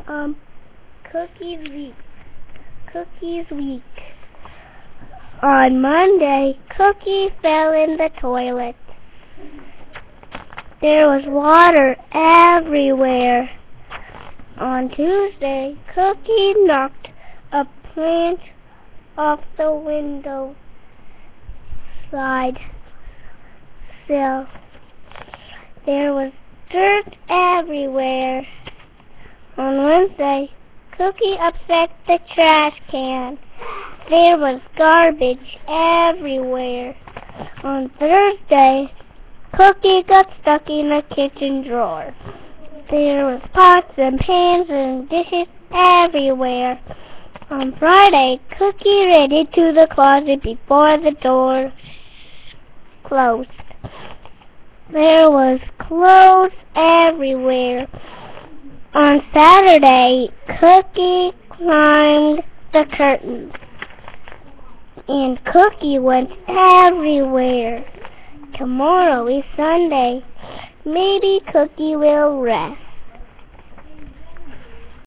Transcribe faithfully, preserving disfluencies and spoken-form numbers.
Um, Cookies Week. Cookies Week. On Monday, Cookie fell in the toilet. There was water everywhere. On Tuesday, Cookie knocked a plant off the window side sill. There was dirt everywhere. On Wednesday, Cookie upset the trash can. There was garbage everywhere. On Thursday, Cookie got stuck in a kitchen drawer. There was pots and pans and dishes everywhere. On Friday, Cookie ran into the closet before the door closed. There was clothes everywhere. On Saturday, Cookie climbed the curtains, and Cookie went everywhere. Tomorrow is Sunday. Maybe Cookie will rest.